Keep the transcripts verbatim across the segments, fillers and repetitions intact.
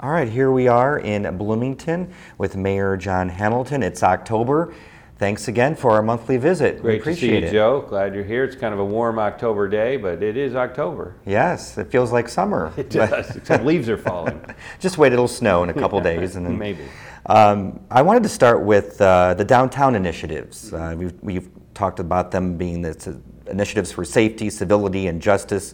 All right, here we are in Bloomington with Mayor John Hamilton. It's October. Thanks again for our monthly visit. Great we appreciate to see you, it. Joe. Glad you're here. It's kind of a warm October day, but it is October. Yes, it feels like summer. It does, except leaves are falling. Just wait, it'll snow in a couple days. And then, Maybe. Um, I wanted to start with uh, the downtown initiatives. Uh, we've, we've talked about them being the initiatives for safety, civility, and justice.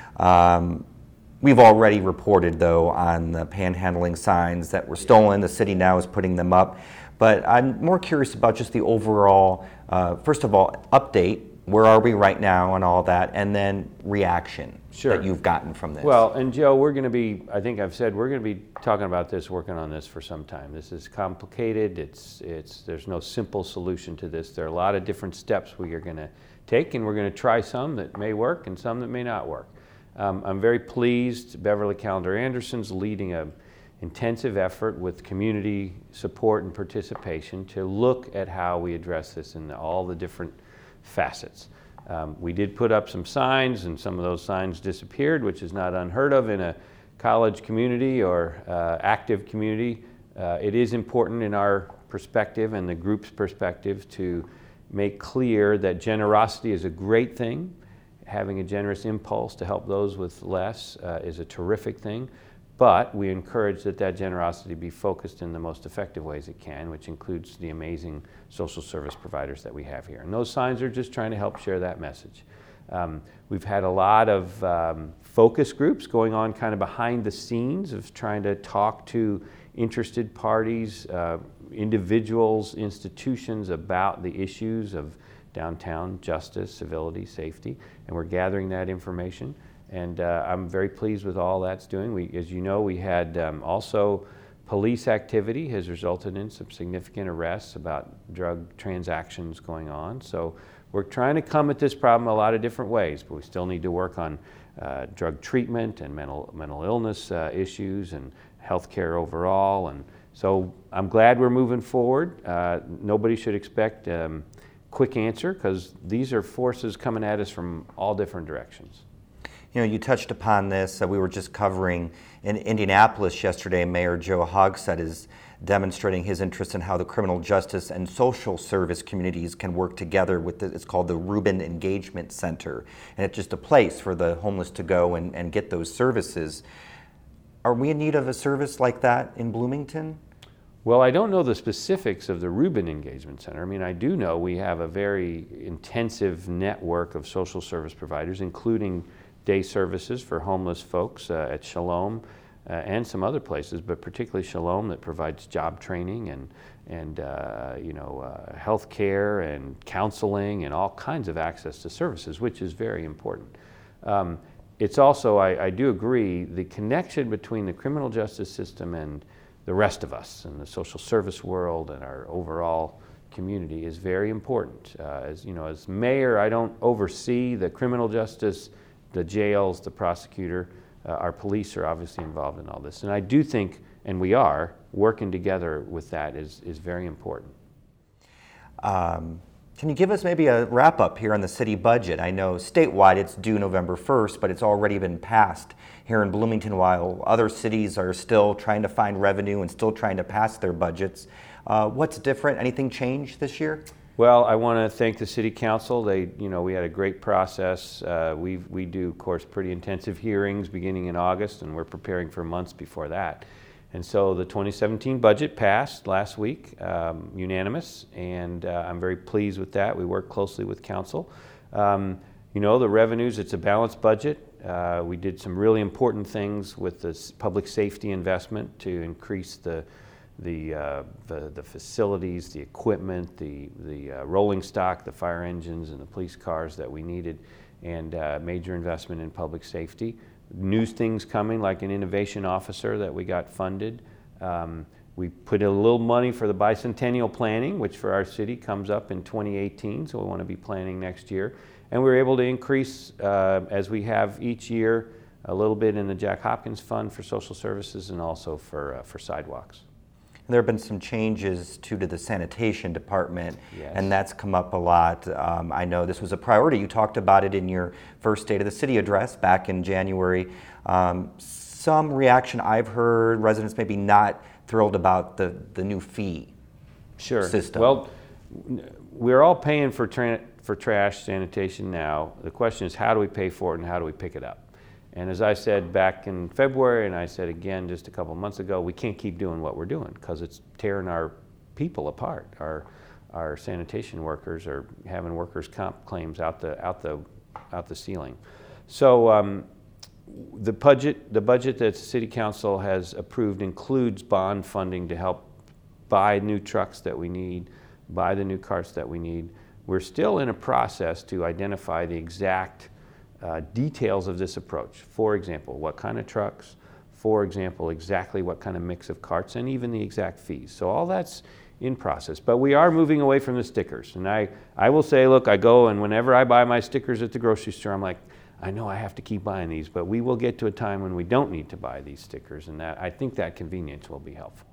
Um, we've already reported, though, on the panhandling signs that were stolen. The city now is putting them up. But I'm more curious about just the overall, uh, first of all, update. Where are we right now and all that, and then reaction Sure. that you've gotten from this. Well, and Joe, we're going to be, I think I've said, we're going to be talking about this, working on this for some time. This is complicated. It's, it's, there's no simple solution to this. There are a lot of different steps we are going to take, and we're going to try some that may work and some that may not work. Um, I'm very pleased Beverly Calendar Anderson's leading a intensive effort with community support and participation to look at how we address this in the, all the different facets. Um, we did put up some signs, and some of those signs disappeared, which is not unheard of in a college community or uh, active community. Uh, it is important in our perspective and the group's perspective to make clear that generosity is a great thing. Having a generous impulse to help those with less uh, is a terrific thing. But we encourage that that generosity be focused in the most effective ways it can, which includes the amazing social service providers that we have here. And those signs are just trying to help share that message. Um, we've had a lot of um, focus groups going on kind of behind the scenes of trying to talk to interested parties, uh, individuals, institutions about the issues of downtown justice, civility, safety, and we're gathering that information. And uh, I'm very pleased with all that's doing. We, as you know, we had um, also police activity has resulted in some significant arrests about drug transactions going on. So we're trying to come at this problem a lot of different ways, but we still need to work on uh, drug treatment and mental mental illness uh, issues and healthcare overall. And so I'm glad we're moving forward. Uh, nobody should expect a um, quick answer, because these are forces coming at us from all different directions. You know, you touched upon this. Uh, we were just covering in Indianapolis yesterday. Mayor Joe Hogsett is demonstrating his interest in how the criminal justice and social service communities can work together with the, it's called the Rubin Engagement Center. And it's just a place for the homeless to go and, and get those services. Are we in need of a service like that in Bloomington? Well, I don't know the specifics of the Rubin Engagement Center. I mean, I do know we have a very intensive network of social service providers, including day services for homeless folks uh, at Shalom uh, and some other places, but particularly Shalom, that provides job training and and uh, you know uh, health care and counseling and all kinds of access to services, which is very important. Um, it's also, I, I do agree, the connection between the criminal justice system and the rest of us and the social service world and our overall community is very important. Uh, as you know, as mayor, I don't oversee the criminal justice, the jails, the prosecutor. Uh, our police are obviously involved in all this. And I do think, and we are, working together with that is, is very important. Um, can you give us maybe a wrap up here on the city budget? I know statewide it's due November first, but it's already been passed here in Bloomington, while other cities are still trying to find revenue and still trying to pass their budgets. Uh, what's different? Anything changed this year? Well, I want to thank the City Council. They, you know, we had a great process. Uh, we we do, of course, pretty intensive hearings beginning in August, and we're preparing for months before that. And so the twenty seventeen budget passed last week, um, unanimous, and uh, I'm very pleased with that. We work closely with Council. Um, you know, the revenues, it's a balanced budget. Uh, we did some really important things with this public safety investment to increase the The, uh, the the facilities, the equipment, the the uh, rolling stock, the fire engines, and the police cars that we needed, and uh, major investment in public safety. New things coming, like an innovation officer that we got funded. Um, we put a little money for the bicentennial planning, which for our city comes up in twenty eighteen, so we want to be planning next year. And we were able to increase, uh, as we have each year, a little bit in the Jack Hopkins Fund for social services and also for uh, for sidewalks. There have been some changes too to the sanitation department, yes. and that's come up a lot. Um, I know this was a priority. You talked about it in your first State of the City address back in January. Um, some reaction I've heard, residents maybe not thrilled about the, the new fee sure. system. Well, we're all paying for tra- for trash sanitation now. The question is, how do we pay for it and how do we pick it up? And as I said back in February, and I said again just a couple months ago, we can't keep doing what we're doing because it's tearing our people apart. Our our sanitation workers are having workers' comp claims out the out the out the ceiling. So um, the budget the budget that the City Council has approved includes bond funding to help buy new trucks that we need, buy the new carts that we need. We're still in a process to identify the exact uh, details of this approach. For example, what kind of trucks, for example, exactly what kind of mix of carts, and even the exact fees. So all that's in process. But we are moving away from the stickers. And I, I will say, look, I go and whenever I buy my stickers at the grocery store, I'm like, I know I have to keep buying these, but we will get to a time when we don't need to buy these stickers, and that I think that convenience will be helpful.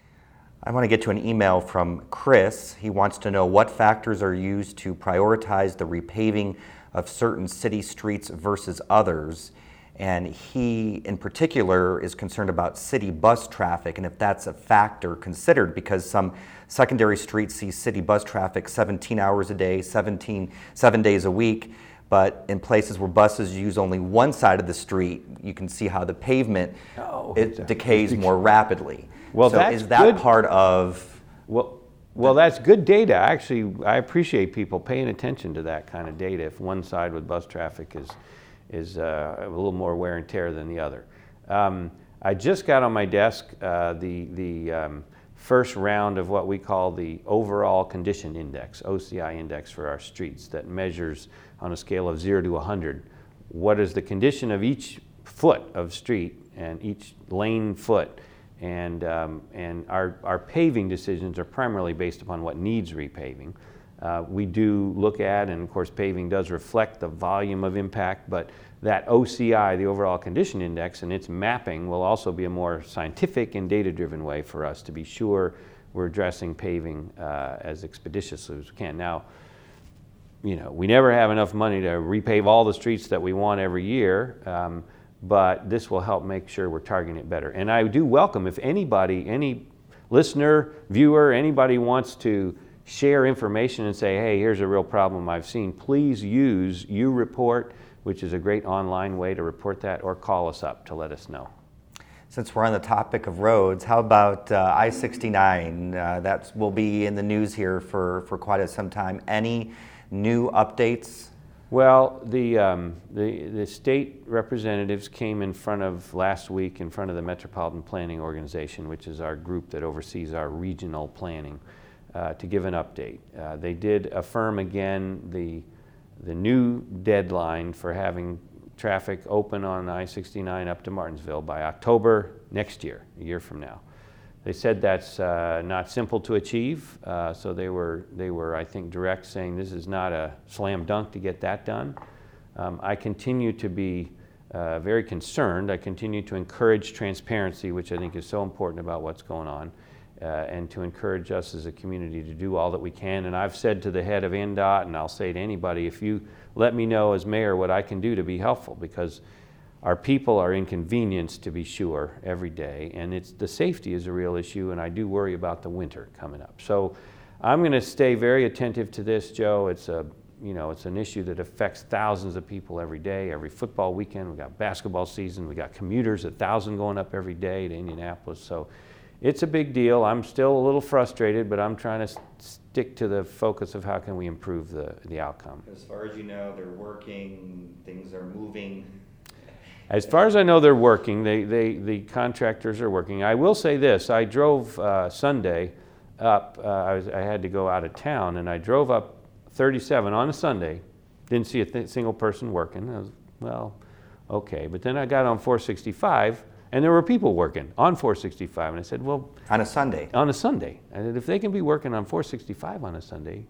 I want to get to an email from Chris. He wants to know what factors are used to prioritize the repaving of certain city streets versus others. And he, in particular, is concerned about city bus traffic and if that's a factor considered, because some secondary streets see city bus traffic seventeen hours a day, seventeen, seven days a week. But in places where buses use only one side of the street, you can see how the pavement oh, it decays more rapidly. Well, so that's is that good. part of? Well, well, that's good data. Actually, I appreciate people paying attention to that kind of data. If one side with bus traffic is is uh, a little more wear and tear than the other. Um, I just got on my desk uh, the the um, first round of what we call the overall condition index, O C I index for our streets, that measures on a scale of zero to one hundred what is the condition of each foot of street and each lane foot. And, um, and our, our paving decisions are primarily based upon what needs repaving. Uh, we do look at, and of course paving does reflect the volume of impact, but that O C I, the overall condition index, and its mapping will also be a more scientific and data-driven way for us to be sure we're addressing paving uh, as expeditiously as we can. Now, you know, we never have enough money to repave all the streets that we want every year. Um, but this will help make sure we're targeting it better. And I do welcome if anybody, any listener, viewer, anybody wants to share information and say, hey, here's a real problem I've seen, please use YouReport, which is a great online way to report that, or call us up to let us know. Since we're on the topic of roads, how about uh, I sixty-nine? Uh, that will be in the news here for, for quite some time. Any new updates? Well, the, um, the the state representatives came in front of last week in front of the Metropolitan Planning Organization, which is our group that oversees our regional planning, uh, to give an update. Uh, they did affirm again the the new deadline for having traffic open on I sixty-nine up to Martinsville by October next year, a year from now. They said that's uh, not simple to achieve, uh, so they were, they were, I think, direct, saying this is not a slam dunk to get that done. Um, I continue to be uh, very concerned. I continue to encourage transparency, which I think is so important about what's going on, uh, and to encourage us as a community to do all that we can. And I've said to the head of N D O T, and I'll say to anybody, if you let me know as mayor what I can do to be helpful, because our people are inconvenienced, to be sure, every day, and it's the safety is a real issue, and I do worry about the winter coming up. So I'm going to stay very attentive to this, Joe. It's a, you know, it's an issue that affects thousands of people every day. Every football weekend, we got basketball season, we got commuters, a thousand going up every day to Indianapolis. So it's a big deal. I'm still a little frustrated, but I'm trying to stick to the focus of how can we improve the the outcome. As far as you know, they're working, things are moving. As far as I know, they're working. They, they, the contractors are working. I will say this, I drove uh, Sunday up, uh, I, was, I had to go out of town, and I drove up thirty-seven on a Sunday, didn't see a th- single person working. I was, well, okay. But then I got on four sixty-five, and there were people working on four sixty-five, and I said, well. On a Sunday? On a Sunday. I said, if they can be working on four sixty-five on a Sunday,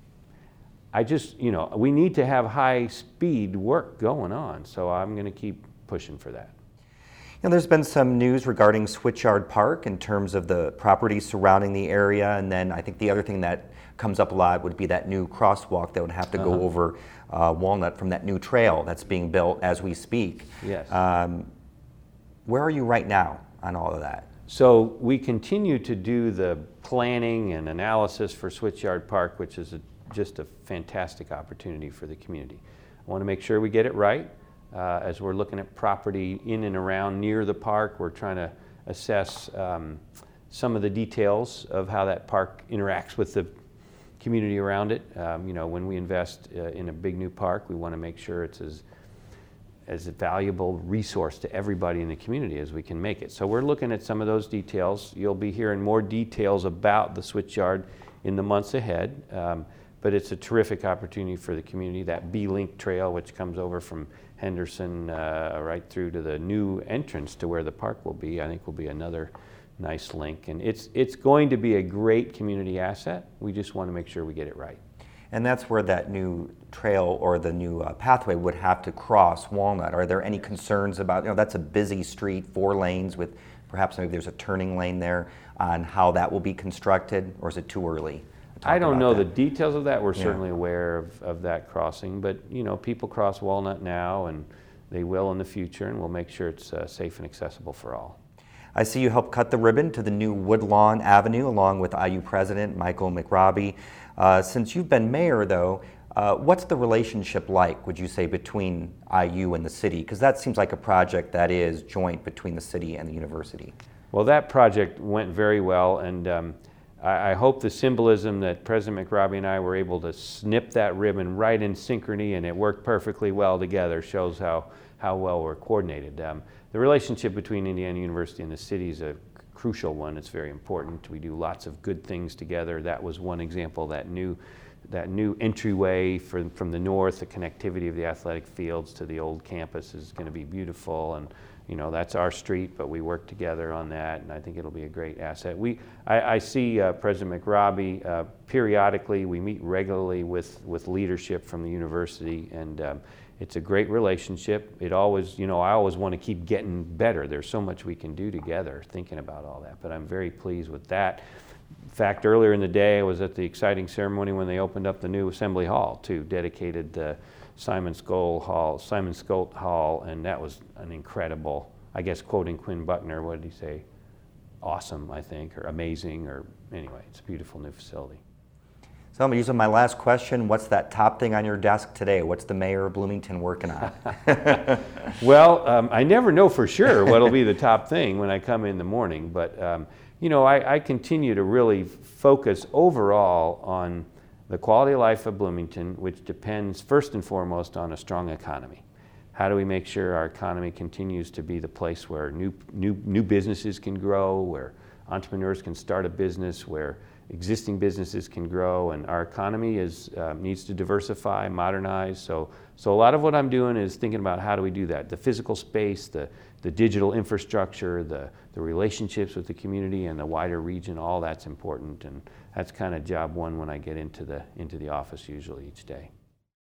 I just, you know, we need to have high speed work going on, so I'm going to keep pushing for that. You know, there's been some news regarding Switchyard Park in terms of the property surrounding the area, and then I think the other thing that comes up a lot would be that new crosswalk that would have to uh-huh. go over uh, Walnut from that new trail that's being built as we speak. Yes. Um, Where are you right now on all of that? So we continue to do the planning and analysis for Switchyard Park, which is a, just a fantastic opportunity for the community. I want to make sure we get it right. Uh, as we're looking at property in and around near the park, we're trying to assess um, some of the details of how that park interacts with the community around it. Um, you know, when we invest uh, in a big new park, we want to make sure it's as as a valuable resource to everybody in the community as we can make it. So we're looking at some of those details. You'll be hearing more details about the Switchyard in the months ahead, um, but it's a terrific opportunity for the community. That B-Link trail, which comes over from Henderson uh, right through to the new entrance to where the park will be, I think will be another nice link. And it's, it's going to be a great community asset. We just want to make sure we get it right. And that's where that new trail or the new uh, pathway would have to cross Walnut. Are there any concerns about, you know, that's a busy street, four lanes with perhaps maybe there's a turning lane there, on how that will be constructed, or is it too early? I don't know that? the details of that. We're Yeah. certainly aware of, of that crossing, but you know, people cross Walnut now and they will in the future, and we'll make sure it's uh, safe and accessible for all. I see you helped cut the ribbon to the new Woodlawn Avenue along with I U President Michael McRobbie. Uh, since you've been mayor, though, uh, what's the relationship like, would you say, between I U and the city? Because that seems like a project that is joint between the city and the university. Well, that project went very well, and um, I, I hope the symbolism that President McRobbie and I were able to snip that ribbon right in synchrony and it worked perfectly well together shows how, how well we're coordinated. Um, the relationship between Indiana University and the city is a crucial one. It's very important. We do lots of good things together. That was one example. That new, that new entryway from, from the north, the connectivity of the athletic fields to the old campus is going to be beautiful. And you know, that's our street, but we work together on that, and I think it'll be a great asset. We, I, I see uh, President McRobbie uh, periodically. We meet regularly with, with leadership from the university, and um, it's a great relationship. It always, you know, I always want to keep getting better. There's so much we can do together thinking about all that, but I'm very pleased with that. In fact, earlier in the day, I was at the exciting ceremony when they opened up the new Assembly Hall, too, dedicated uh, Simon Skoll Hall, Simon Skolt Hall, and that was an incredible, I guess quoting Quinn Buckner, what did he say? Awesome, I think, or amazing, or anyway, it's a beautiful new facility. So I'm using my last question. What's that top thing on your desk today? What's the mayor of Bloomington working on? Well, um, I never know for sure what'll be the top thing when I come in the morning, but um, you know, I, I continue to really focus overall on the quality of life of Bloomington, which depends first and foremost on a strong economy. How do we make sure our economy continues to be the place where new, new, new businesses can grow, where entrepreneurs can start a business, where existing businesses can grow, and our economy is, uh, needs to diversify, modernize. So, so a lot of what I'm doing is thinking about how do we do that. The physical space, the, the digital infrastructure, the, the relationships with the community and the wider region, all that's important. And that's kind of job one when I get into the, into the office usually each day.